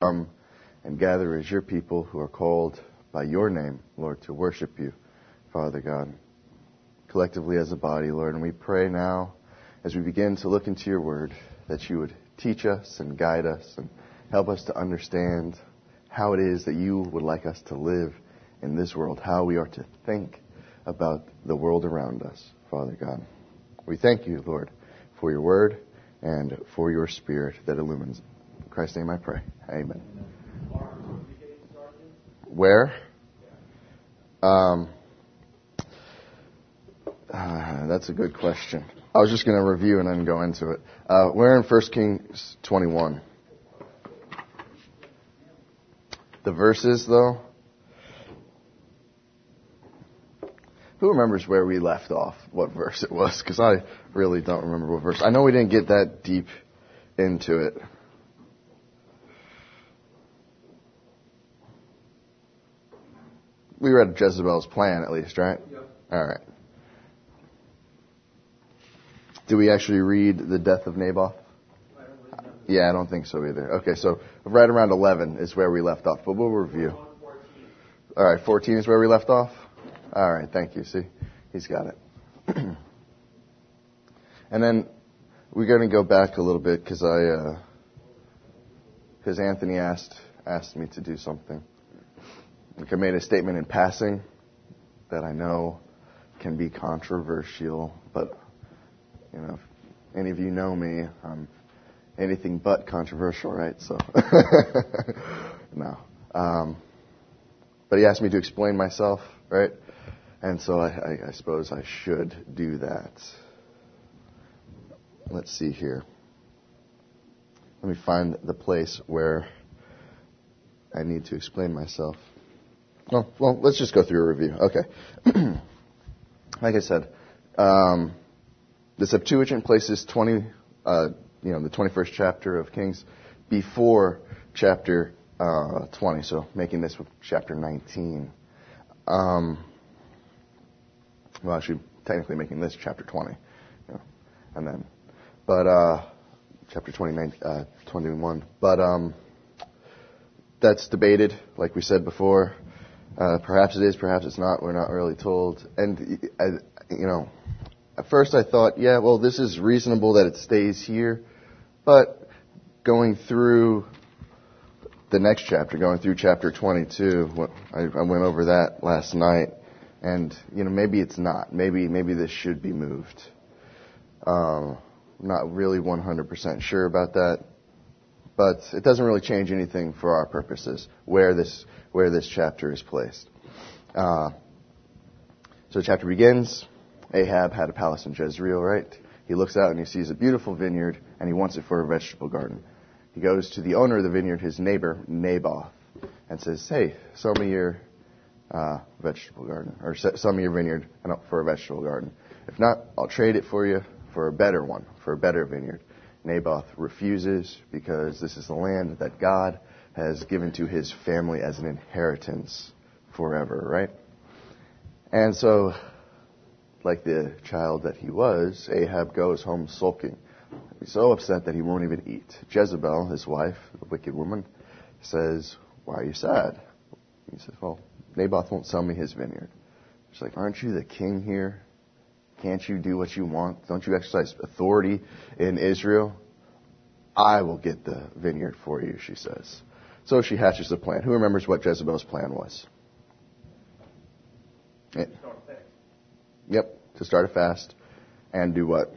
come and gather as your people who are called by your name, Lord, to worship you, Father God, collectively as a body, Lord. And we pray now, as we begin to look into your word, that you would teach us and guide us and help us to understand how it is that you would like us to live in this world, how we are to think about the world around us, Father God. We thank you, Lord, for your word and for your spirit that illumines it. In Christ's name I pray. Amen. Where? That's a good question. I was just going to review and then go into it. We're in 1 Kings 21. The verses, though. Who remembers where we left off, what verse it was? Because I really don't remember what verse. I know we didn't get that deep into it. We read Jezebel's plan, at least, right? Yep. All right. Do we actually read the death of Naboth? Yeah, I don't think so either. Okay, so right around 11 is where we left off, but we'll review. All right, 14 is where we left off? All right, thank you. See, he's got it. And then we're going to go back a little bit because Anthony asked me to do something. Like I made a statement in passing that I know can be controversial, but you know, if any of you know me, I'm anything but controversial, right? So, no. But he asked me to explain myself, right? And so I suppose I should do that. Let's see here. Let me find the place where I need to explain myself. Well, let's just go through a review. Okay. Like I said, the Septuagint places the 21st chapter of Kings before chapter 20, so making this chapter 19. Well, actually, technically making this chapter 20, and then, but chapter 21. But that's debated, like we said before. Perhaps it is, perhaps it's not. We're not really told. And at first I thought, yeah, well, this is reasonable that it stays here. But going through the next chapter, going through chapter 22, I went over that last night. And, maybe it's not. Maybe this should be moved. Not really 100% sure about that. But it doesn't really change anything for our purposes, where this chapter is placed. So the chapter begins. Ahab had a palace in Jezreel, right? He looks out and he sees a beautiful vineyard, and he wants it for a vegetable garden. He goes to the owner of the vineyard, his neighbor, Naboth, and says, hey, sell me your vegetable garden, or sell me your vineyard for a vegetable garden. If not, I'll trade it for you for a better one, for a better vineyard. Naboth refuses because this is the land that God has given to his family as an inheritance forever, right? And so, like the child that he was, Ahab goes home sulking. He's so upset that he won't even eat. Jezebel, his wife, the wicked woman, says, why are you sad? He says, well, Naboth won't sell me his vineyard. She's like, aren't you the king here? Can't you do what you want? Don't you exercise authority in Israel? I will get the vineyard for you, she says. So she hatches a plan. Who remembers what Jezebel's plan was? Yep, to start a fast and do what?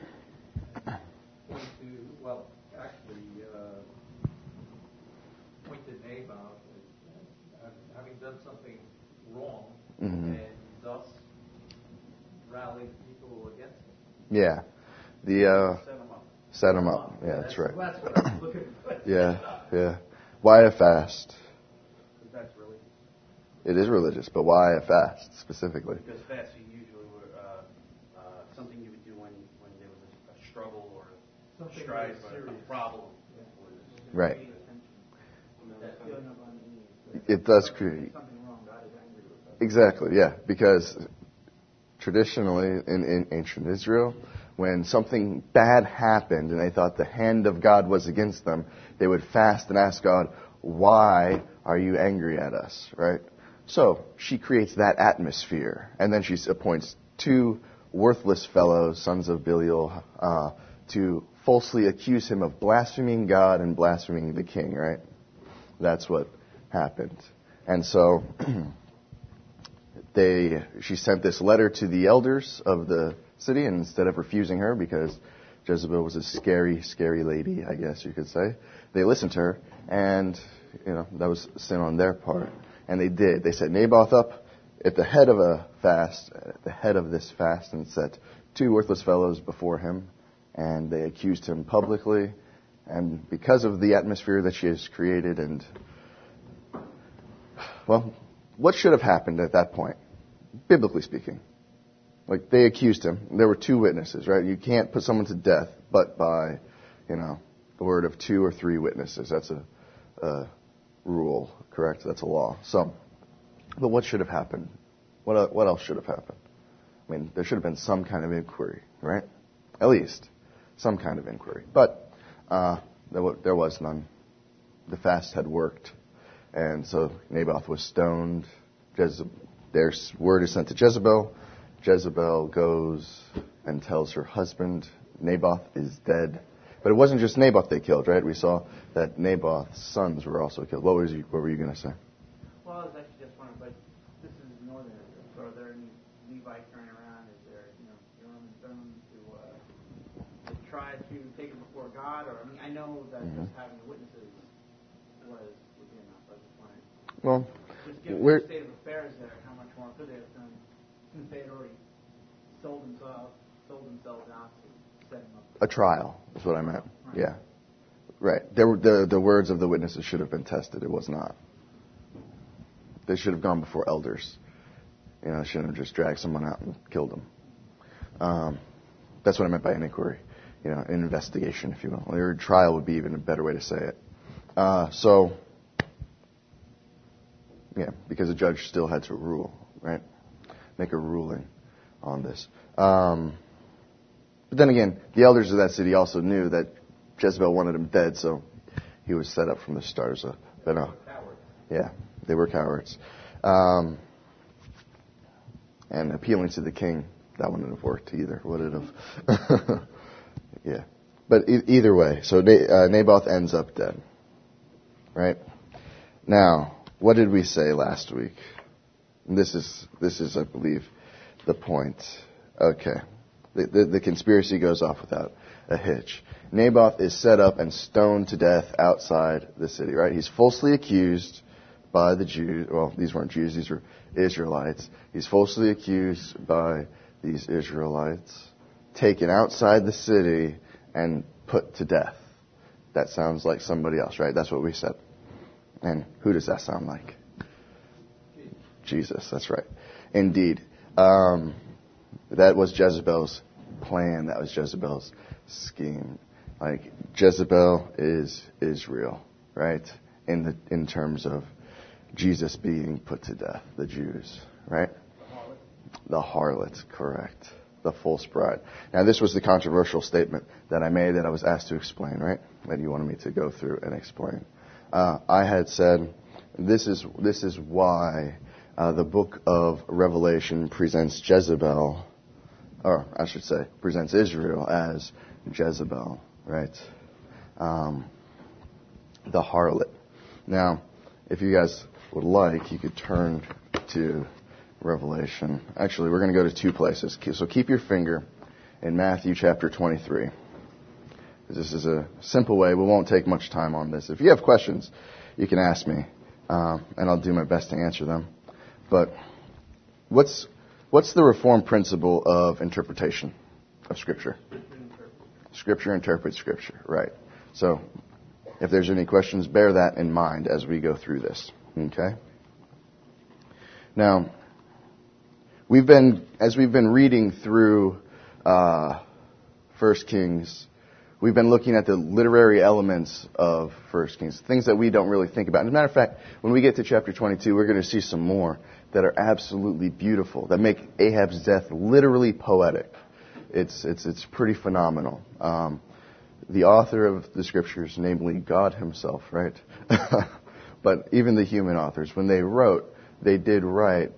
Point to Naboth as having done something wrong, Mm-hmm. and thus rally people against him. Yeah. Set him up. Yeah, that's right. That's what I'm looking for. Yeah. Why a fast? That's religious. It is religious, but why a fast specifically? Because fasting usually were something you would do when there was a struggle or Something strife serious. or a problem. Right. It does create. Something wrong. God is angry with us. Exactly, yeah. Because traditionally in ancient Israel, when something bad happened and they thought the hand of God was against them, they would fast and ask God, why are you angry at us, right? So she creates that atmosphere, and then she appoints 2 worthless fellows, sons of Belial, to falsely accuse him of blaspheming God and blaspheming the king, right? That's what happened. And so she sent this letter to the elders of the city, and instead of refusing her, because Jezebel was a scary, scary lady, I guess you could say, they listened to her, and that was sin on their part. And they did. They set Naboth up at the head of this fast, and set 2 worthless fellows before him, and they accused him publicly. And because of the atmosphere that she has created, and, well, what should have happened at that point, biblically speaking? Like, they accused him. There were 2 witnesses, right? You can't put someone to death but by, the word of 2 or 3 witnesses. That's a rule, correct? That's a law. So, but what should have happened? What else should have happened? I mean, there should have been some kind of inquiry, right? At least some kind of inquiry. But there was none. The fast had worked, and so Naboth was stoned. Their word is sent to Jezebel. Jezebel goes and tells her husband Naboth is dead. But it wasn't just Naboth they killed, right? We saw that Naboth's sons were also killed. What were you going to say? Well, I was actually just wondering, but this is northern Israel, so are there any Levites running around? Is there, Urim and Thummim to try to take it before God? Or, I know that just having the witnesses would be enough. I was just wondering. Well, just given the state of affairs there, how much more could they have done since they had already sold themselves out to set him up? A trial is what I meant. Right. Yeah. Right. The words of the witnesses should have been tested. It was not. They should have gone before elders. Shouldn't have just dragged someone out and killed them. That's what I meant by an inquiry. An investigation, if you will. Or a trial would be even a better way to say it. Because the judge still had to rule, right? Make a ruling on this. But then again, the elders of that city also knew that Jezebel wanted him dead, so he was set up from the start. So, they were cowards. And appealing to the king, that wouldn't have worked either, would it have? Yeah. But either way, so Naboth ends up dead. Right? Now, what did we say last week? And this is, I believe, the point. Okay. The conspiracy goes off without a hitch. Naboth is set up and stoned to death outside the city, right? He's falsely accused by the Jews. Well, these weren't Jews, these were Israelites. He's falsely accused by these Israelites, taken outside the city and put to death. That sounds like somebody else, right? That's what we said. And who does that sound like? Jesus, that's right. Indeed. That was Jezebel's plan. That was Jezebel's scheme. Like, Jezebel is Israel, right? In terms of Jesus being put to death, the Jews, right? The harlot, correct. The false bride. Now, this was the controversial statement that I made that I was asked to explain, right? That you wanted me to go through and explain. I had said, this is why the book of Revelation presents Jezebel, or I should say, presents Israel as Jezebel, right? The harlot. Now, if you guys would like, you could turn to Revelation. Actually, we're going to go to 2 places. So keep your finger in Matthew chapter 23. This is a simple way. We won't take much time on this. If you have questions, you can ask me, and I'll do my best to answer them. But what's the Reformed principle of interpretation of Scripture? Scripture interprets Scripture, right. So if there's any questions, bear that in mind as we go through this. Okay? Now, as we've been reading through 1 Kings, we've been looking at the literary elements of 1 Kings, things that we don't really think about. As a matter of fact, when we get to chapter 22, we're going to see some more that are absolutely beautiful, that make Ahab's death literally poetic. It's pretty phenomenal. The author of the Scriptures, namely God himself, right, But even the human authors, when they wrote, they did write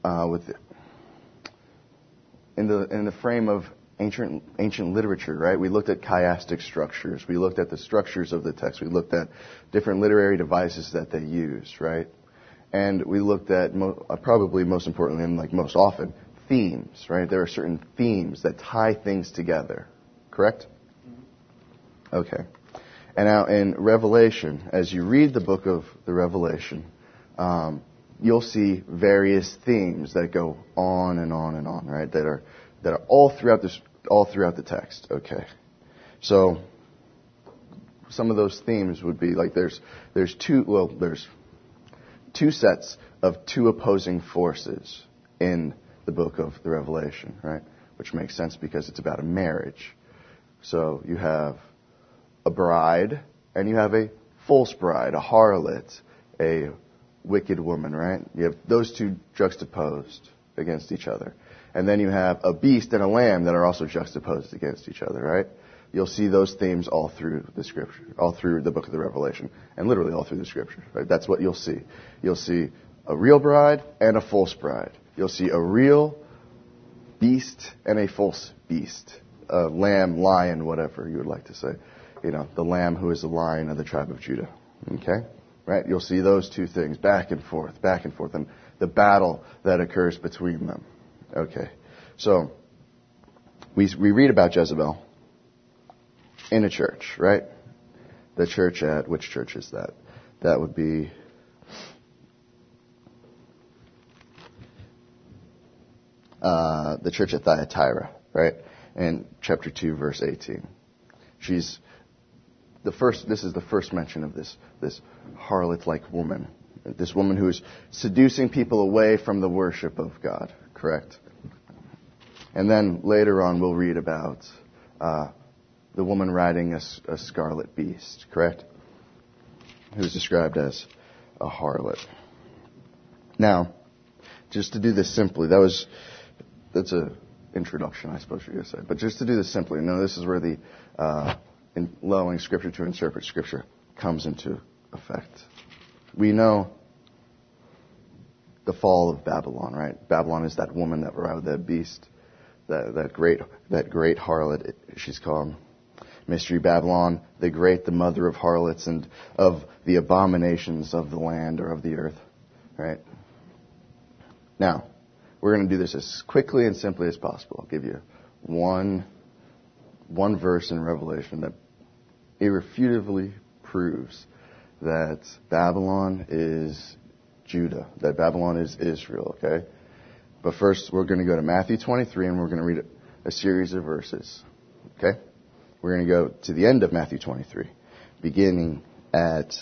in the frame of ancient literature, right? We looked at chiastic structures. We looked at the structures of the text. We looked at different literary devices that they used, right? And we looked at, probably most importantly and like most often, themes, right? There are certain themes that tie things together, correct? Okay. And now in Revelation, as you read the book of the Revelation, you'll see various themes that go on and on and on, right? That are all throughout the text. Okay. So some of those themes would be like there's two sets of two opposing forces in the book of the Revelation, right? Which makes sense because it's about a marriage. So you have a bride and you have a false bride, a harlot, a wicked woman, right? You have those two juxtaposed against each other. And then you have a beast and a lamb that are also juxtaposed against each other, right? You'll see those themes all through the Scripture, all through the book of the Revelation, and literally all through the Scripture, right? That's what you'll see. You'll see a real bride and a false bride. You'll see a real beast and a false beast. A lamb, lion, whatever you would like to say. You know, the lamb who is the lion of the tribe of Judah. Okay? Right? You'll see those two things back and forth, and the battle that occurs between them. Okay. So, we read about Jezebel in a church, right? The church at, which church is that? That would be the church at Thyatira, right? In chapter 2, verse 18. This is the first mention of this harlot-like woman. This woman who is seducing people away from the worship of God, correct? And then later on we'll read about the woman riding a scarlet beast, correct? Who's described as a harlot. Now, just to do this simply, that's an introduction, I suppose you're going to say. But just to do this simply, this is where the allowing Scripture to interpret Scripture comes into effect. We know the fall of Babylon, right? Babylon is that woman that rode that beast, that great harlot. She's called Mystery Babylon, the mother of harlots and of the abominations of the land or of the earth, right? Now, we're going to do this as quickly and simply as possible. I'll give you one verse in Revelation that irrefutably proves that Babylon is Judah, that Babylon is Israel, okay? But first, we're going to go to Matthew 23, and we're going to read a series of verses, okay? We're going to go to the end of Matthew 23, beginning at,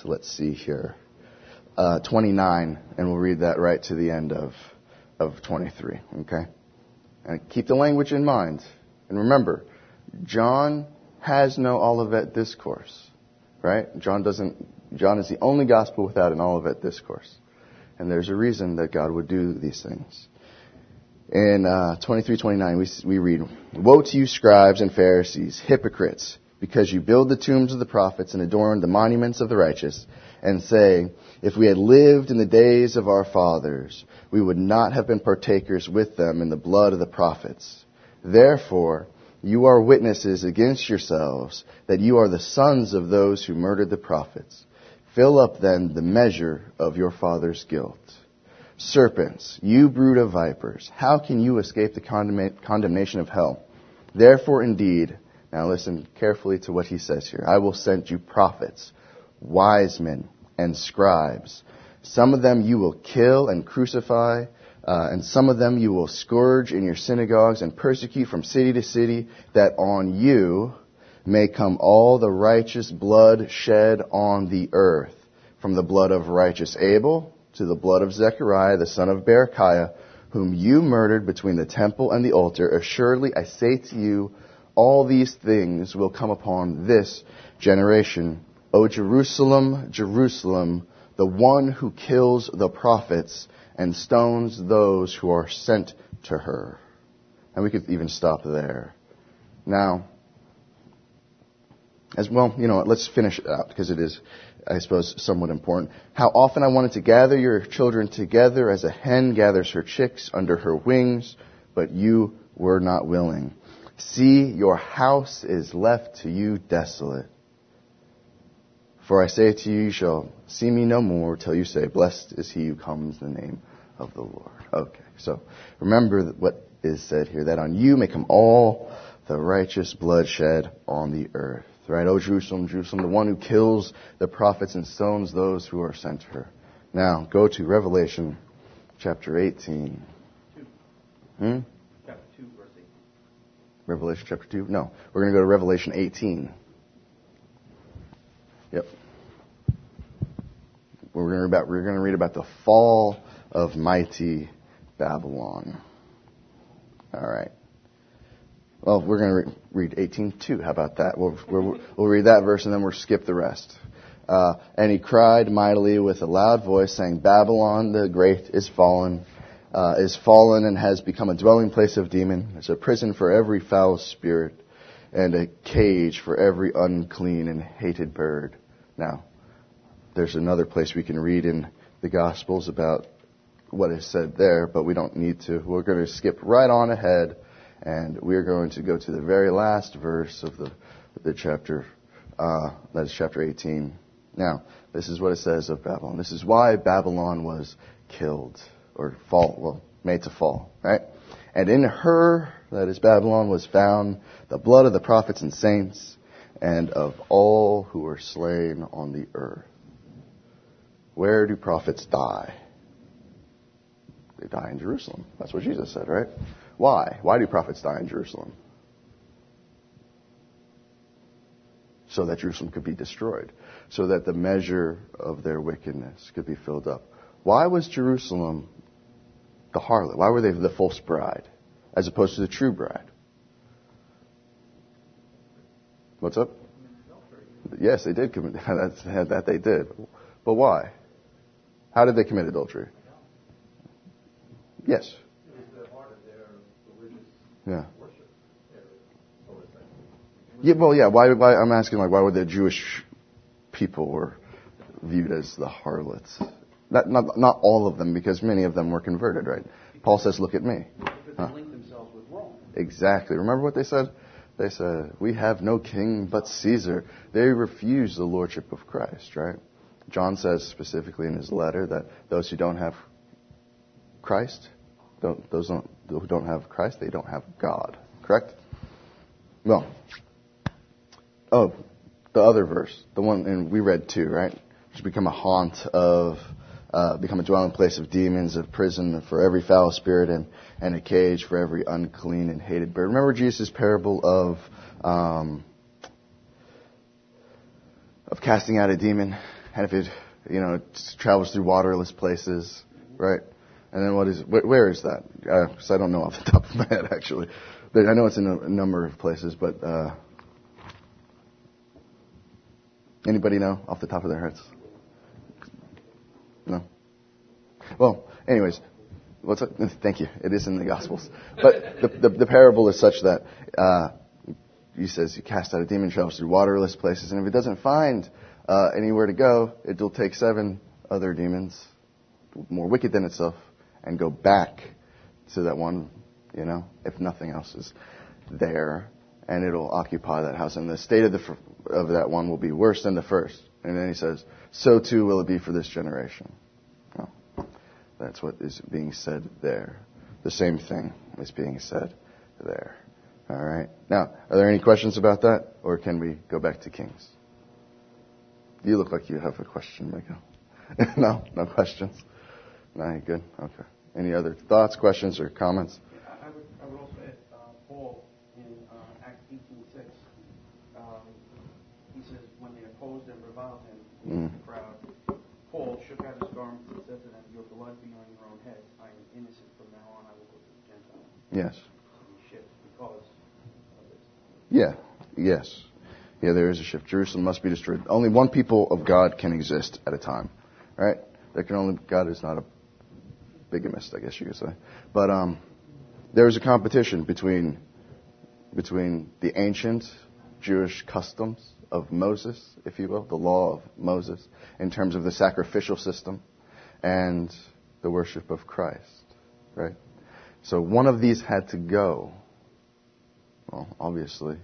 29, and we'll read that right to the end of 23, okay? And keep the language in mind. And remember, John has no Olivet discourse, right? John is the only gospel without an Olivet discourse. And there's a reason that God would do these things. In 23:29, we read, "Woe to you, scribes and Pharisees, hypocrites, because you build the tombs of the prophets and adorn the monuments of the righteous, and say, if we had lived in the days of our fathers, we would not have been partakers with them in the blood of the prophets. Therefore, you are witnesses against yourselves that you are the sons of those who murdered the prophets. Fill up then the measure of your father's guilt. Serpents, you brood of vipers, how can you escape the condemnation of hell? Therefore, indeed," now listen carefully to what he says here, "I will send you prophets, wise men, and scribes. Some of them you will kill and crucify, and some of them you will scourge in your synagogues and persecute from city to city, that on you may come all the righteous blood shed on the earth, from the blood of righteous Abel to the blood of Zechariah, the son of Berechiah, whom you murdered between the temple and the altar. Assuredly, I say to you, all these things will come upon this generation. O Jerusalem, Jerusalem, the one who kills the prophets and stones those who are sent to her." And we could even stop there. Now, as well, let's finish it out because it is I suppose, somewhat important. How often I wanted to gather your children together as a hen gathers her chicks under her wings, but you were not willing. See, your house is left to you desolate. For I say to you, you shall see me no more till you say, blessed is he who comes in the name of the Lord. Okay, so remember what is said here, that on you may come all the righteous blood shed on the earth. Right? O Jerusalem, Jerusalem, the one who kills the prophets and stones those who are sent to her. Now, go to Revelation chapter 18. Chapter 2, verse 18. Revelation chapter 2? No. We're going to go to Revelation 18. Yep. We're going to read about the fall of mighty Babylon. All right. Well, we're going to read 18:2. How about that? We'll read that verse and then we'll skip the rest. And he cried mightily with a loud voice, saying, Babylon the great is fallen and has become a dwelling place of demons. It's a prison for every foul spirit and a cage for every unclean and hated bird. Now, there's another place we can read in the Gospels about what is said there, but we don't need to. We're going to skip right on ahead. And we're going to go to the very last verse of the chapter, that is chapter 18. Now, this is what it says of Babylon. This is why Babylon was killed, or made to fall, right? And in her, that is Babylon, was found the blood of the prophets and saints, and of all who were slain on the earth. Where do prophets die? They die in Jerusalem. That's what Jesus said, right? Why? Why do prophets die in Jerusalem? So that Jerusalem could be destroyed. So that the measure of their wickedness could be filled up. Why was Jerusalem the harlot? Why were they the false bride as opposed to the true bride? What's up? Yes, they did commit that they did. But why? How did they commit adultery? Yes. Yeah. Yeah. Well, yeah. Why? I'm asking, why were the Jewish people were viewed as the harlots? Not all of them, because many of them were converted, right? Paul says, "Look at me." Because they linked themselves with Rome. Exactly. Remember what they said? They said, "We have no king but Caesar." They refused the lordship of Christ, right? John says specifically in his letter that those who don't have Christ, those who don't have Christ, they don't have God. Correct? Well, the other verse, the one, and we read too, right? To become become a dwelling place of demons, a prison for every foul spirit, and a cage for every unclean and hated bird. Remember Jesus' parable of casting out a demon, and if it travels through waterless places, right? And then where is that? Because I don't know off the top of my head, actually. I know it's in a number of places, but anybody know off the top of their heads? No? Well, anyways, what's up? Thank you. It is in the Gospels. But the parable is such that he says you cast out a demon, travels through waterless places, and if it doesn't find anywhere to go, it will take 7 other demons, more wicked than itself, and go back to that one, if nothing else is there, and it'll occupy that house. And the state of that one will be worse than the first. And then he says, so too will it be for this generation. Well, that's what is being said there. The same thing is being said there. All right. Now, are there any questions about that, or can we go back to Kings? You look like you have a question, Micah. No questions. No, you're good? Okay. Any other thoughts, questions, or comments? I would also add Paul in Acts 18:6. He says, when they opposed and reviled him in the crowd, Paul shook out his garments and said to them, your blood be on your own heads. I am innocent. From now on, I will go to the Gentiles. Yes. Shift because of this. Yeah. Yes. Yeah, there is a shift. Jerusalem must be destroyed. Only one people of God can exist at a time, right? God is not a bigamist, I guess you could say. But there is a competition between the ancient Jewish customs of Moses, if you will, the law of Moses, in terms of the sacrificial system and the worship of Christ, right? So one of these had to go. Well, obviously,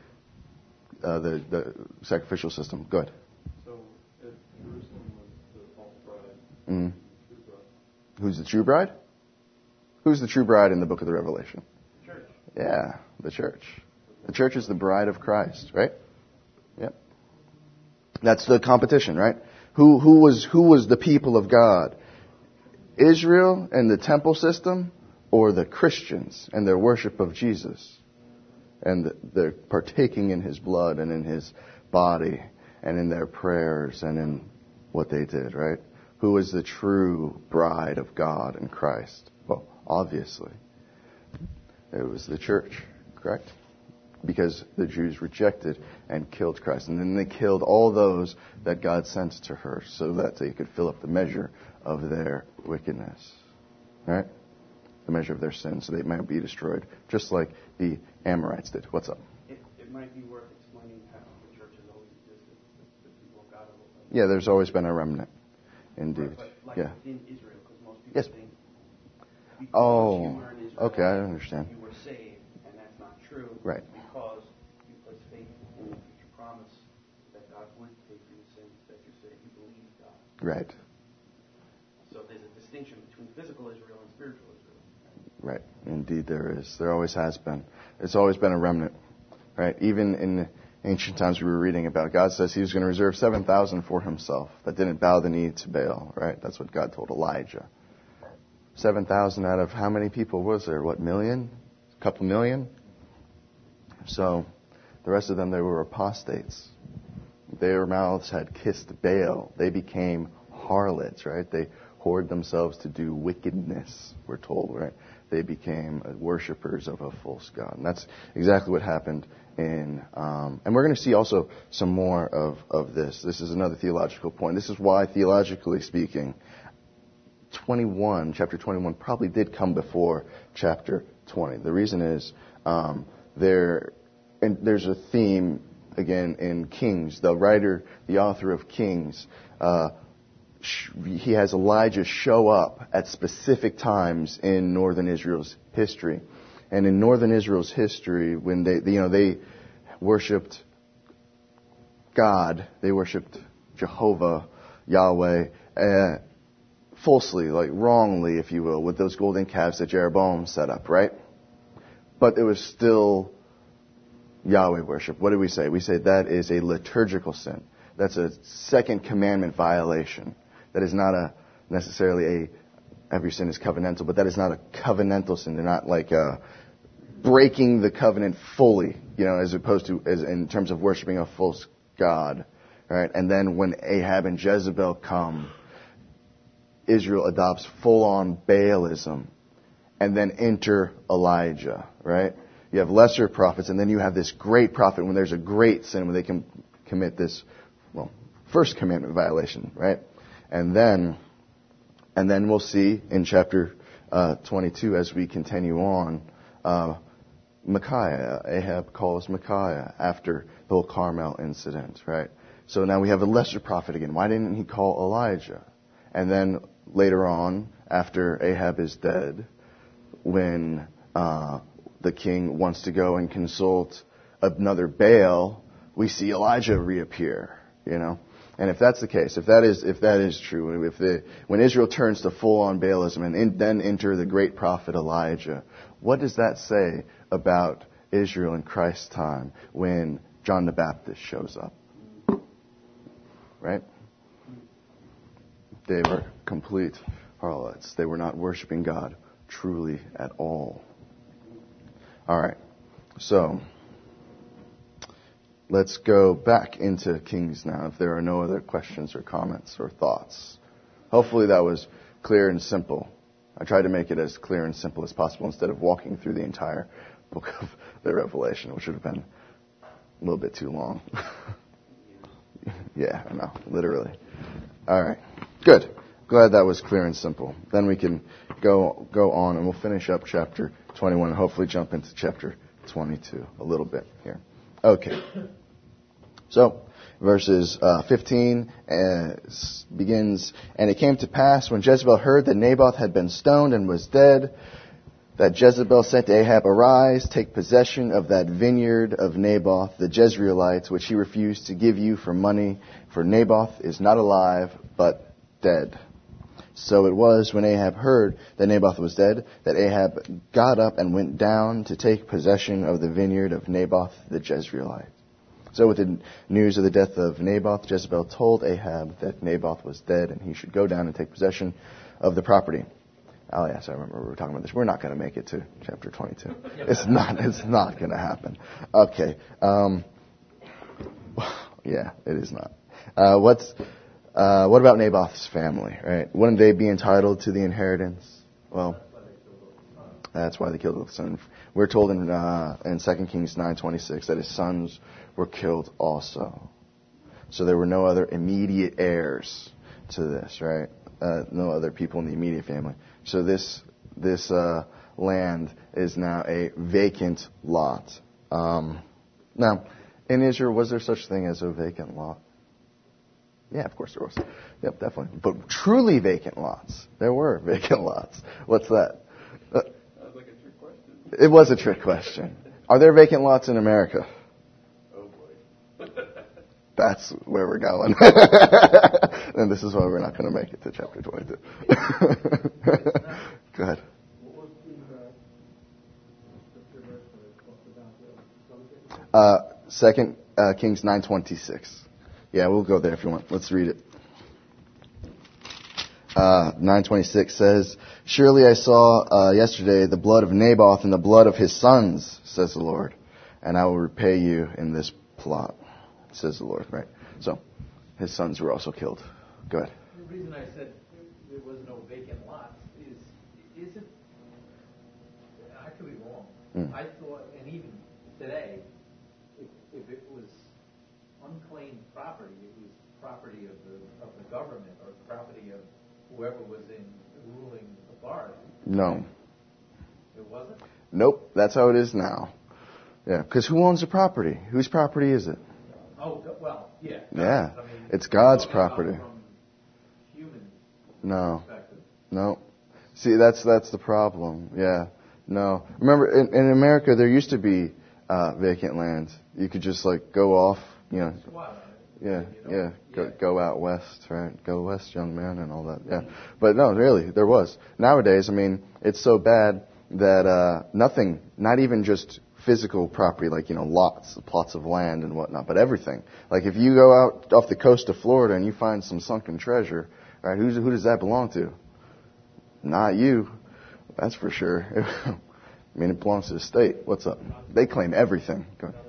the sacrificial system. Good. So if Jerusalem was the false bride, Mm. true bride. Who's the true bride? Who's the true bride in the book of the Revelation? Church. Yeah, the church. The church is the bride of Christ, right? Yep. That's the competition, right? Who was the people of God? Israel and the temple system, or the Christians and their worship of Jesus? And they're partaking in His blood and in His body and in their prayers and in what they did, right? Who is the true bride of God in Christ? Well, obviously, it was the church, correct? Because the Jews rejected and killed Christ. And then they killed all those that God sent to her so that they could fill up the measure of their wickedness, right? The measure of their sin, so they might be destroyed, just like the Amorites did. What's up? It might be worth explaining how the church has always existed, the people of God. Yeah, there's always been a remnant, indeed. But like Yeah. in Israel, because most people Yes. think because Oh, you were in Israel, okay, I understand. you were saved, and that's not true. Right. Because you place faith in the future promise that God would pay for your sins, that you say you believe God. Right, So there's a distinction between physical Israel and spiritual Israel. right. Indeed there is. There always has been. It's always been a remnant, right? Even in ancient times we were reading about, God says He was going to reserve 7,000 for Himself that didn't bow the knee to Baal, right? That's what God told Elijah. 7,000 out of how many people was there? What, million? A couple million? So the rest of them, they were apostates. Their mouths had kissed Baal. They became harlots, right? They whored themselves to do wickedness, we're told, right? They became worshippers of a false god. And that's exactly what happened in, and we're going to see also some more of this. This is another theological point. This is why, theologically speaking, chapter 21 probably did come before chapter 20. The reason is, there's a theme, again, in Kings. The author of Kings, he has Elijah show up at specific times in northern Israel's history. And in northern Israel's history, when they worshipped God, they worshipped Jehovah, Yahweh, falsely, like wrongly, if you will, with those golden calves that Jeroboam set up, right? But it was still Yahweh worship. What do we say? We say that is a liturgical sin. That's a second commandment violation. That is not necessarily every sin is covenantal, but that is not a covenantal sin. They're not like breaking the covenant fully, as opposed to in terms of worshiping a false god, right? And then when Ahab and Jezebel come, Israel adopts full-on Baalism, and then enter Elijah, right? You have lesser prophets, and then you have this great prophet when there's a great sin, when they can commit this, first commandment violation, right? And then we'll see in chapter 22 as we continue on, Micaiah. Ahab calls Micaiah after the whole Carmel incident, right? So now we have a lesser prophet again. Why didn't he call Elijah? And then later on, after Ahab is dead, when the king wants to go and consult another Baal, we see Elijah reappear, And if that's the case, if that is true, when Israel turns to full-on Baalism and then enter the great prophet Elijah, what does that say about Israel in Christ's time when John the Baptist shows up? Right? They were complete harlots. They were not worshiping God truly at all. All right. So let's go back into Kings now, if there are no other questions or comments or thoughts. Hopefully that was clear and simple. I tried to make it as clear and simple as possible instead of walking through the entire book of the Revelation, which would have been a little bit too long. Yeah, I know, literally. All right, good. Glad that was clear and simple. Then we can go on and we'll finish up chapter 21 and hopefully jump into chapter 22 a little bit here. Okay. So, verses 15 begins, "And it came to pass, when Jezebel heard that Naboth had been stoned and was dead, that Jezebel said to Ahab, Arise, take possession of that vineyard of Naboth the Jezreelite, which he refused to give you for money, for Naboth is not alive, but dead. So it was, when Ahab heard that Naboth was dead, that Ahab got up and went down to take possession of the vineyard of Naboth the Jezreelite. So with the news of the death of Naboth, Jezebel told Ahab that Naboth was dead and he should go down and take possession of the property." Oh yes, I remember we were talking about this. We're not going to make it to chapter 22. It's not going to happen. Okay. Yeah, it is not. What about Naboth's family, right? Wouldn't they be entitled to the inheritance? Well, that's why they killed his son. We're told in 2 Kings 9:26 that his sons were killed also. So there were no other immediate heirs to this, right? No other people in the immediate family. So this land is now a vacant lot. Now, in Israel, was there such thing as a vacant lot? Yeah, of course there was. Yep, definitely. But truly vacant lots. There were vacant lots. What's that? That was like a trick question. It was a trick question. Are there vacant lots in America? Oh boy. That's where we're going. And this is why we're not going to make it to chapter 22. Go ahead. What was the verse where it talked about the 2 Kings 9:26. Yeah, we'll go there if you want. Let's read it. 9:26 says, "Surely I saw yesterday the blood of Naboth and the blood of his sons, says the Lord, and I will repay you in this plot, says the Lord." Right. So, his sons were also killed. Go ahead. The reason I said there was no vacant lots is it, I could be wrong. I thought, and even today, if it was unclaimed property, it was property of the government or property of whoever was in ruling authority. No. It wasn't? Nope. That's how it is now. Yeah. Because who owns the property? Whose property is it? Oh, well, yeah. Yeah. I mean, It's God's it's property. From human No. perspective. No. See, that's the problem. Yeah. No. Remember, in America, there used to be vacant land. You could just go off, Wow. Go out west, right? Go west, young man, and all that. Yeah. But no, really, there was. Nowadays, I mean, it's so bad that nothing, not even just physical property, lots, plots of land and whatnot, but everything. Like if you go out off the coast of Florida and you find some sunken treasure, right? Who does that belong to? Not you. That's for sure. I mean, it belongs to the state. What's up? They claim everything. Go ahead.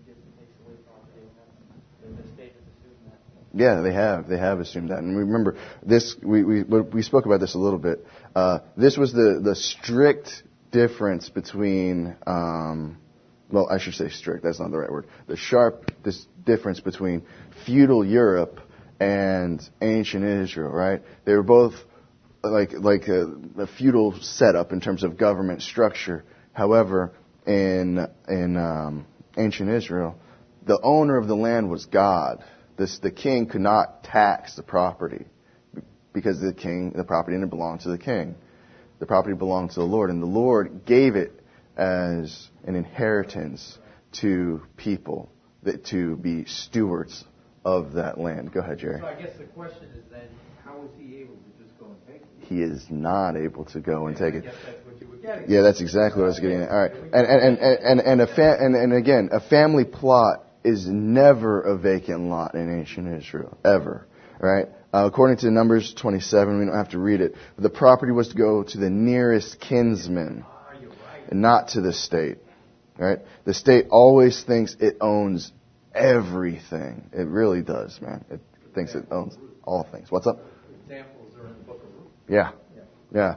Yeah, they have. They have assumed that. And remember, this, we spoke about this a little bit. This was the strict difference between, well, I should say strict. That's not the right word. The sharp difference between feudal Europe and ancient Israel, right? They were both like a feudal setup in terms of government structure. However, in ancient Israel, the owner of the land was God. The king could not tax the property because the property didn't belong to the king. The property belonged to the Lord, and the Lord gave it as an inheritance to people to be stewards of that land. Go ahead, Jerry. So I guess the question is then, how is he able to just go and take it? He is not able to go and take it. I guess that's what you were getting. Yeah, that's exactly what I was getting at. All right, and again, a family plot is never a vacant lot in ancient Israel, ever. Right? According to Numbers 27, we don't have to read it, the property was to go to the nearest kinsman, and not to the state. Right? The state always thinks it owns everything. It really does, man. It thinks it owns all things. What's up? Examples are in the book of Ruth. Yeah.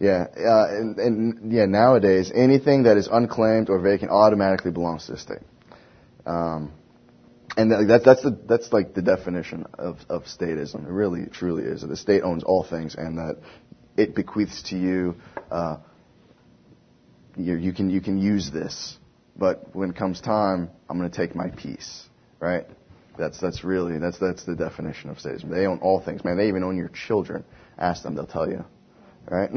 Yeah. Nowadays, anything that is unclaimed or vacant automatically belongs to the state. And that's like the definition of statism. It really, truly is. That the state owns all things, and that it bequeaths to you. You can use this, but when it comes time, I'm going to take my piece. Right? That's the definition of statism. They own all things, man. They even own your children. Ask them, they'll tell you, right?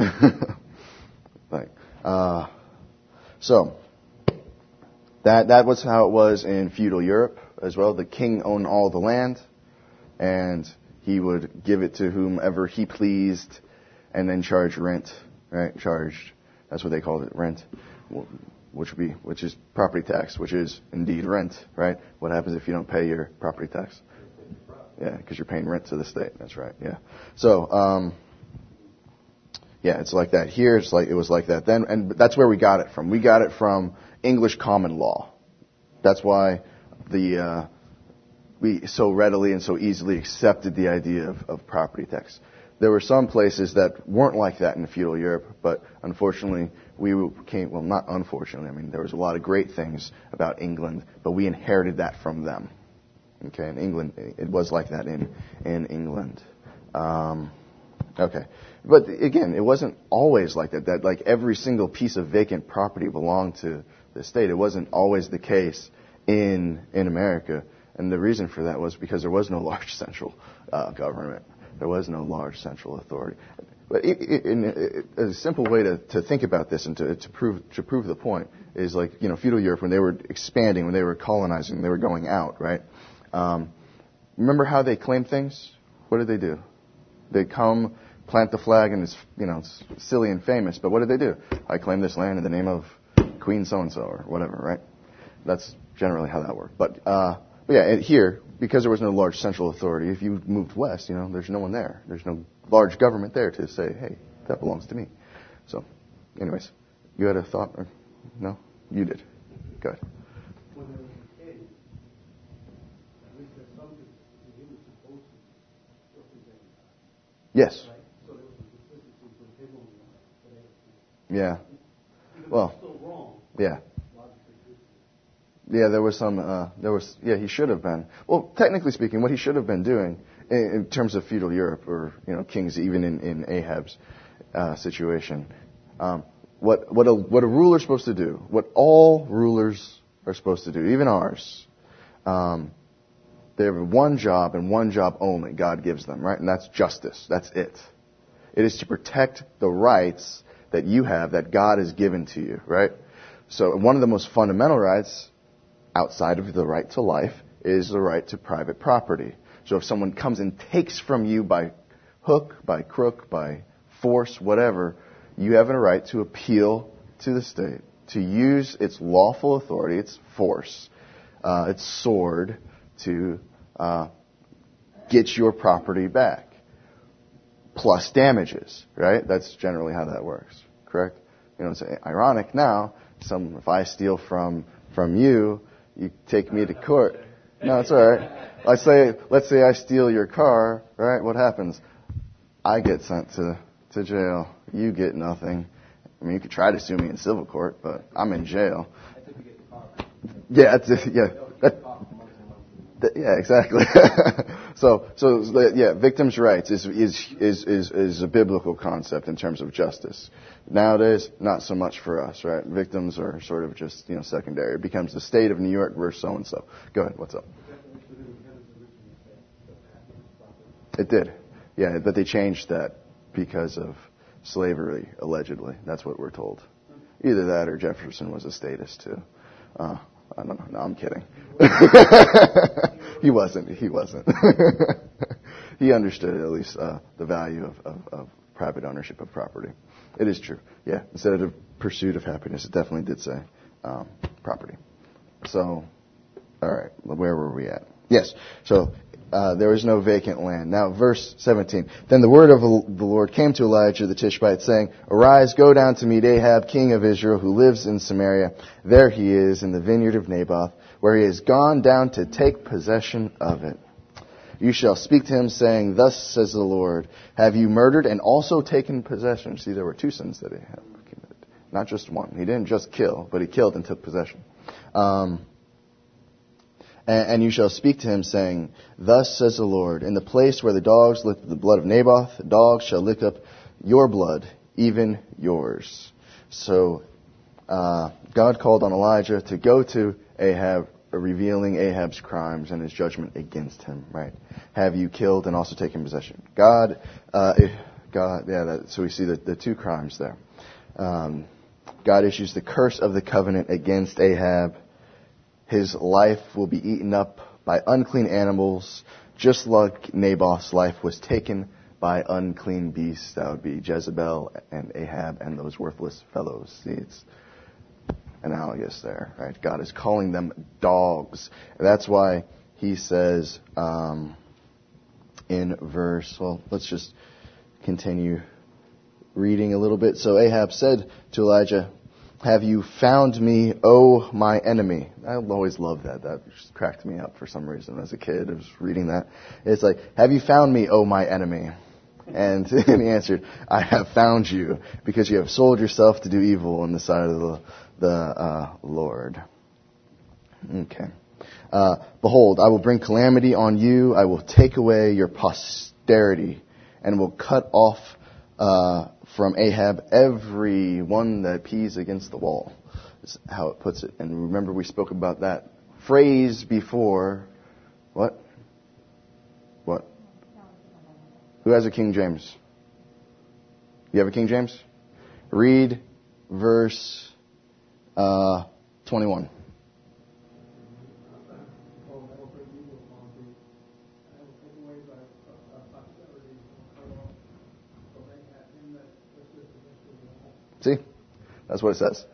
So that was how it was in feudal Europe as well. The king owned all the land, and he would give it to whomever he pleased, and then charge rent, right? That's what they called it, rent, which is property tax, which is indeed rent, right? What happens if you don't pay your property tax? Yeah, because you're paying rent to the state. That's right. Yeah. So, it's like that here. It was like that then, and that's where we got it from. We got it from English common law. That's why we so readily and so easily accepted the idea of property tax. There were some places that weren't like that in feudal Europe, but unfortunately not unfortunately, I mean, there was a lot of great things about England, but we inherited that from them. Okay, in England, it was like that in England. Okay. But again, it wasn't always like that. That like every single piece of vacant property belonged to the state. It wasn't always the case in America. And the reason for that was because there was no large central government. There was no large central authority. But a simple way to think about this and to prove the point is like, feudal Europe, when they were expanding, when they were colonizing, they were going out, right? Remember how they claimed things? What did they do? They'd come, plant the flag, and it's silly and famous, but what did they do? I claim this land in the name of Queen so-and-so or whatever, right? That's generally how that worked. But yeah, here, because there was no large central authority, if you moved west, there's no one there. There's no large government there to say, hey, that belongs to me. So, anyways, you had a thought? Or no? You did. Go ahead. When there was a king, at least there's some he was supposed to represent God. Yes. Right? So there was a consistency from him on the Yeah. Even Well, though it's still wrong. Yeah. Logically good. Yeah, there was some, he should have been. Well, technically speaking, what he should have been doing in terms of feudal Europe or, kings, even in Ahab's situation, what a ruler's supposed to do, what all rulers are supposed to do, even ours, they have one job and one job only God gives them, right? And that's justice. That's it. It is to protect the rights that you have, that God has given to you, right? So one of the most fundamental rights outside of the right to life is the right to private property. So if someone comes and takes from you by hook, by crook, by force, whatever, you have a right to appeal to the state, to use its lawful authority, its force, its sword, to get your property back, plus damages, right? That's generally how that works, correct? It's ironic now, if I steal from you, you take me to court. No, it's all right. Let's say I steal your car, right? What happens? I get sent to jail. You get nothing. I mean, you could try to sue me in civil court, but I'm in jail. Yeah, yeah, exactly. So victims' rights is a biblical concept in terms of justice. Nowadays, not so much for us, right? Victims are sort of just, secondary. It becomes the state of New York versus so-and-so. Go ahead, what's up? It did. Yeah, but they changed that because of slavery, allegedly. That's what we're told. Either that or Jefferson was a statist, too. I don't know. No, I'm kidding. He wasn't. He understood at least the value of private ownership of property. It is true. Yeah. Instead of pursuit of happiness, it definitely did say property. So, all right. Where were we at? Yes. So there was no vacant land. Now, verse 17. Then the word of the Lord came to Elijah the Tishbite, saying, Arise, go down to meet Ahab, king of Israel, who lives in Samaria. There he is in the vineyard of Naboth, where he has gone down to take possession of it. You shall speak to him, saying, Thus says the Lord, have you murdered and also taken possession? See, there were two sins that Ahab committed, not just one. He didn't just kill, but he killed and took possession. And you shall speak to him, saying, Thus says the Lord, in the place where the dogs licked the blood of Naboth, the dogs shall lick up your blood, even yours. So God called on Elijah to go to Ahab revealing Ahab's crimes and his judgment against him, right? Have you killed and also taken possession? So we see the two crimes there. God issues the curse of the covenant against Ahab. His life will be eaten up by unclean animals, just like Naboth's life was taken by unclean beasts. That would be Jezebel and Ahab and those worthless fellows. See, it's analogous there, right? God is calling them dogs. And that's why he says in verse, let's just continue reading a little bit. So Ahab said to Elijah, "Have you found me, O my enemy?" I always loved that. That just cracked me up for some reason as a kid. I was reading that. It's like, "Have you found me, O my enemy?" And he answered, "I have found you, because you have sold yourself to do evil in the sight of the Lord." Okay. "Behold, I will bring calamity on you. I will take away your posterity, and will cut off from Ahab every one that pees against the wall," is how it puts it. And remember, we spoke about that phrase before. What? Who has a King James? You have a King James? Read verse 21. See? That's what it says.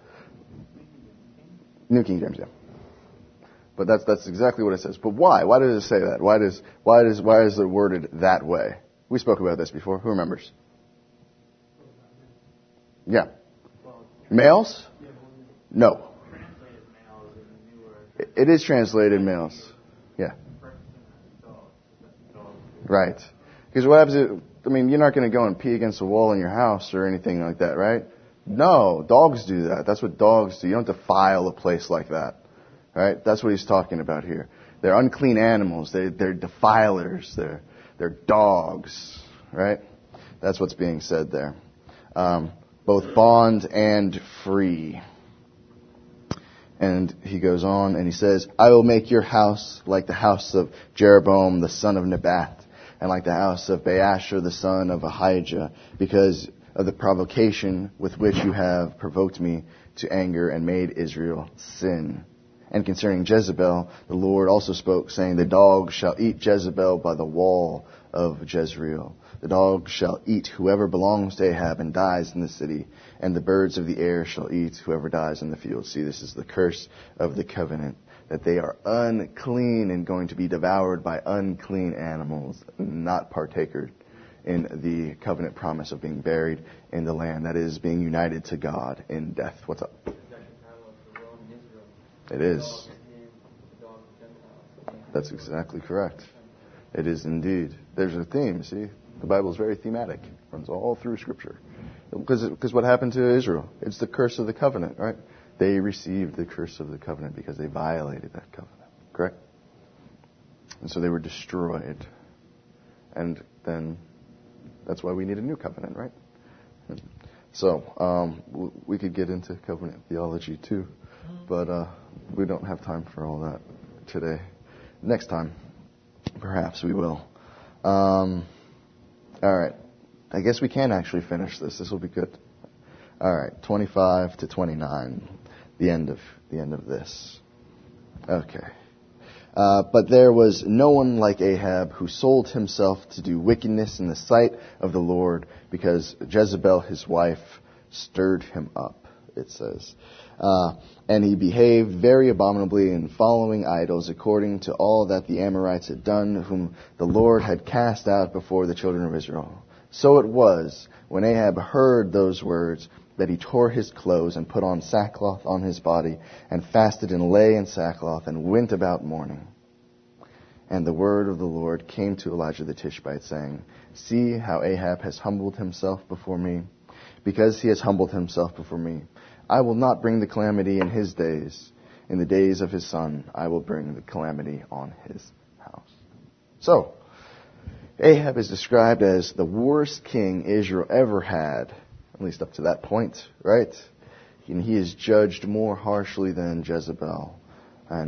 New King James, yeah. But that's exactly what it says. But why? Why does it say that? Why is it worded that way? We spoke about this before. Who remembers? Yeah. Males? No. It is translated males. Yeah. Right. Because what happens you're not going to go and pee against a wall in your house or anything like that, right? No, dogs do that. That's what dogs do. You don't defile a place like that. Right? That's what he's talking about here. They're unclean animals. They're defilers. They're dogs. Right? That's what's being said there. Both bond and free. And he goes on and he says, "I will make your house like the house of Jeroboam the son of Nebat, and like the house of Baasha the son of Ahijah, because of the provocation with which you have provoked me to anger and made Israel sin. And concerning Jezebel, the Lord also spoke, saying, the dog shall eat Jezebel by the wall of Jezreel. The dog shall eat whoever belongs to Ahab and dies in the city, and the birds of the air shall eat whoever dies in the field." See, this is the curse of the covenant, that they are unclean and going to be devoured by unclean animals, not partakers in the covenant promise of being buried in the land, that is, being united to God in death. What's up? It is. That's exactly correct. It is indeed. There's a theme, see? The Bible is very thematic. It runs all through Scripture. Because what happened to Israel? It's the curse of the covenant, right? They received the curse of the covenant because they violated that covenant. Correct? And so they were destroyed. And then that's why we need a new covenant, right? So we could get into covenant theology too. But we don't have time for all that today. Next time, perhaps we will. All right. I guess we can actually finish this. This will be good. All right, 25 to 29, the end of this. Okay. But there was no one like Ahab who sold himself to do wickedness in the sight of the Lord, because Jezebel, his wife, stirred him up, it says. And he behaved very abominably in following idols, according to all that the Amorites had done, whom the Lord had cast out before the children of Israel. So it was, when Ahab heard those words, that he tore his clothes and put on sackcloth on his body, and fasted and lay in sackcloth, and went about mourning. And the word of the Lord came to Elijah the Tishbite, saying, "See how Ahab has humbled himself before me. Because he has humbled himself before me, I will not bring the calamity in his days. In the days of his son, I will bring the calamity on his house." So, Ahab is described as the worst king Israel ever had, at least up to that point, right? And he is judged more harshly than Jezebel. And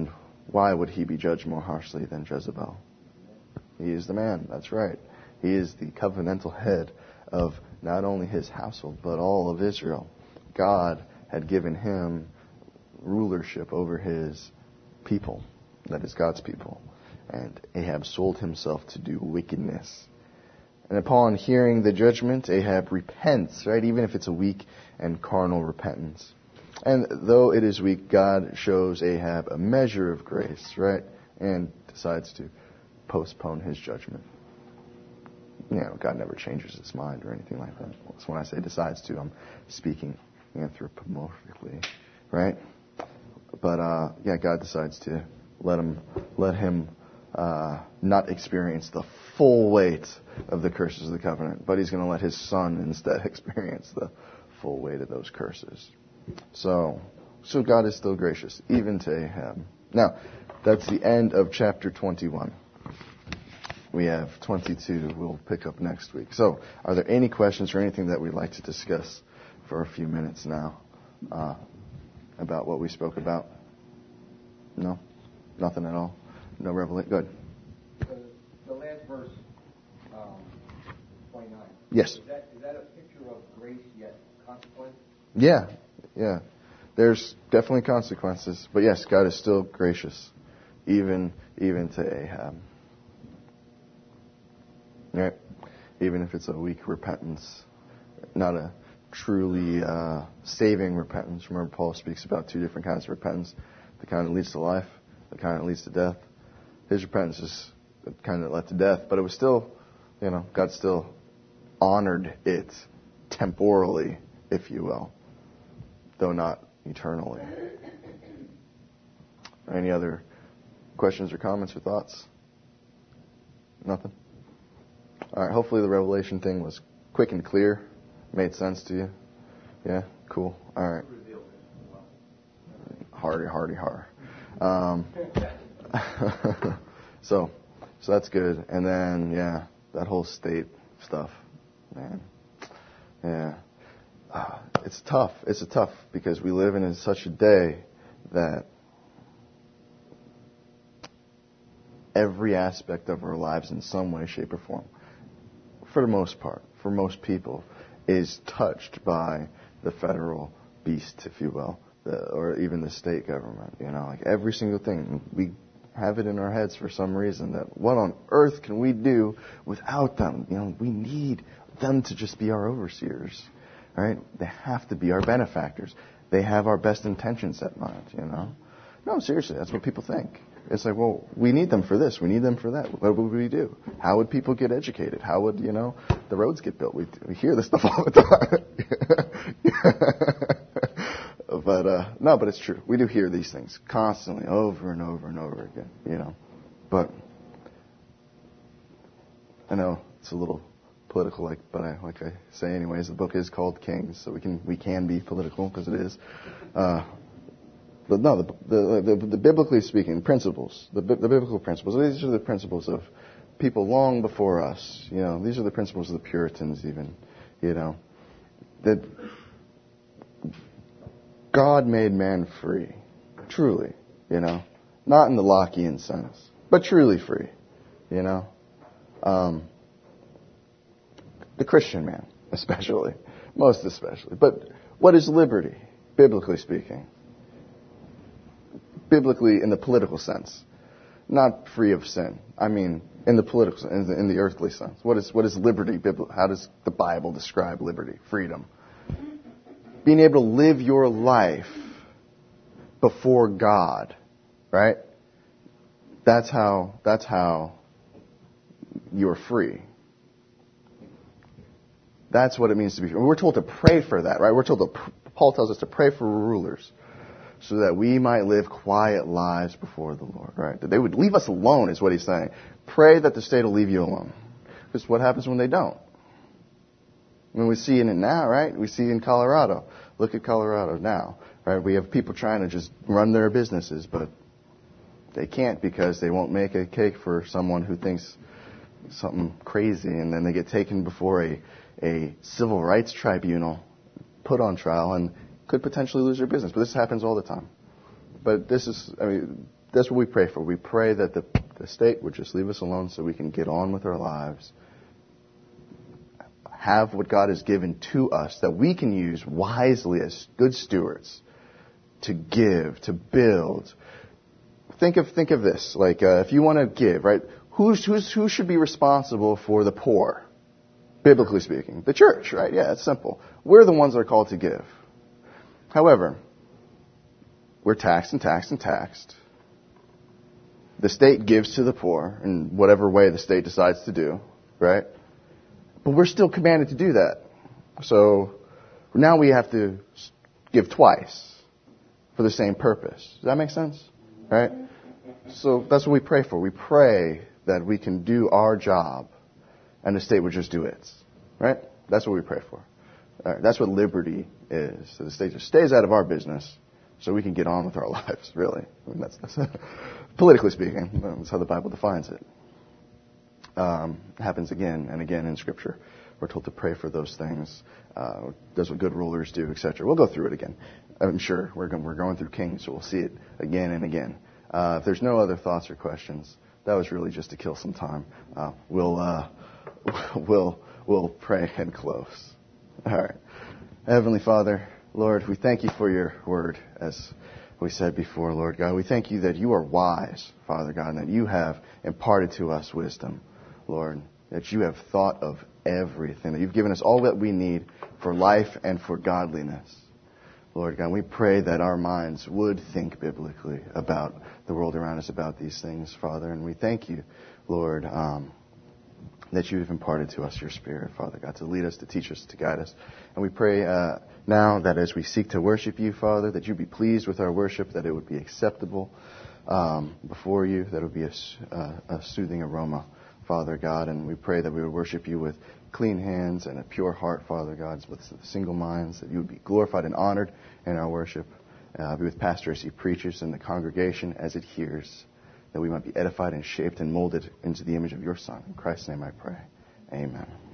why would he be judged more harshly than Jezebel? He is the man, that's right. He is the covenantal head of not only his household, but all of Israel. God had given him rulership over his people, that is God's people. And Ahab sold himself to do wickedness. And upon hearing the judgment, Ahab repents, right? Even if it's a weak and carnal repentance. And though it is weak, God shows Ahab a measure of grace, right? And decides to postpone his judgment. God never changes his mind or anything like that. So when I say decides to, I'm speaking anthropomorphically, right? But God decides to let him not experience the full weight of the curses of the covenant, but he's going to let his son instead experience the full weight of those curses. So God is still gracious, even to Ahab. Now, that's the end of chapter 21. We have 22 we'll pick up next week. So, are there any questions or anything that we'd like to discuss for a few minutes now about what we spoke about? No? Nothing at all? No revelation? Good. The last verse, 29. Yes. Is that a picture of grace yet consequence? Yeah. There's definitely consequences. But yes, God is still gracious, even to Ahab. Right? Even if it's a weak repentance, not a truly saving repentance. Remember, Paul speaks about two different kinds of repentance. The kind that leads to life, the kind that leads to death. His repentance is the kind that led to death, but it was still, God still honored it temporally, if you will, though not eternally. Any other questions or comments or thoughts? Nothing? All right, hopefully the Revelation thing was quick and clear. Made sense to you? Yeah? Cool. All right. Hardy. So that's good. And then, that whole state stuff, man. Yeah. It's tough. It's tough because we live in such a day that every aspect of our lives in some way, shape, or form, for the most part, for most people, is touched by the federal beast, if you will, or even the state government. Like every single thing. We have it in our heads for some reason that what on earth can we do without them? We need them to just be our overseers, right? They have to be our benefactors. They have our best intentions at mind, No, seriously, that's what people think. It's like, well, we need them for this, we need them for that. What would we do? How would people get educated? How would, the roads get built? We hear this stuff all the time. But it's true. We do hear these things constantly, over and over and over again, But I know it's a little political, but like I say anyways, the book is called Kings, so we can be political because it is. But no, the biblically speaking principles, the biblical principles, these are the principles of people long before us. These are the principles of the Puritans even, that God made man free, truly, not in the Lockean sense, but truly free, the Christian man, especially, most especially. But what is liberty, biblically speaking? Biblically, in the political sense, not free of sin. I mean, in the political, in the earthly sense. What is liberty? How does the Bible describe liberty? Freedom. Being able to live your life before God, right? That's how you're free. That's what it means to be free. We're told to pray for that, right? Paul tells us to pray for rulers, so that we might live quiet lives before the Lord, right? That they would leave us alone is what he's saying. Pray that the state will leave you alone. Because what happens when they don't? When we see it now, right? We see in Colorado. Look at Colorado now, right? We have people trying to just run their businesses, but they can't because they won't make a cake for someone who thinks something crazy, and then they get taken before a civil rights tribunal, put on trial, and could potentially lose their business. But this happens all the time. But that's what we pray for. We pray that the state would just leave us alone so we can get on with our lives, have what God has given to us that we can use wisely as good stewards to give, to build. Think of this, like if you want to give, right? Who should be responsible for the poor, biblically speaking? The church, right? Yeah, it's simple. We're the ones that are called to give. However, we're taxed and taxed and taxed. The state gives to the poor in whatever way the state decides to do, right? But we're still commanded to do that. So now we have to give twice for the same purpose. Does that make sense? Right? So that's what we pray for. We pray that we can do our job and the state would just do its. Right? That's what we pray for. All right, that's what liberty is. So the state just stays out of our business so we can get on with our lives, really. I mean, that's politically speaking, that's how the Bible defines it. It happens again and again in Scripture. We're told to pray for those things. Does what good rulers do, etc. We'll go through it again. I'm sure we're going through Kings, so we'll see it again and again. If there's no other thoughts or questions, that was really just to kill some time. We'll pray and close. All right. Heavenly Father, Lord, we thank you for your word, as we said before, Lord God. We thank you that you are wise, Father God, and that you have imparted to us wisdom, Lord, that you have thought of everything, that you've given us all that we need for life and for godliness. Lord God, we pray that our minds would think biblically about the world around us, about these things, Father. And we thank you, Lord, that you have imparted to us your Spirit, Father God, to lead us, to teach us, to guide us. And we pray now that as we seek to worship you, Father, that you be pleased with our worship, that it would be acceptable before you, that it would be a soothing aroma, Father God. And we pray that we would worship you with clean hands and a pure heart, Father God, with single minds, that you would be glorified and honored in our worship. Be with Pastor as he preaches and the congregation as it hears, that we might be edified and shaped and molded into the image of your Son. In Christ's name I pray. Amen.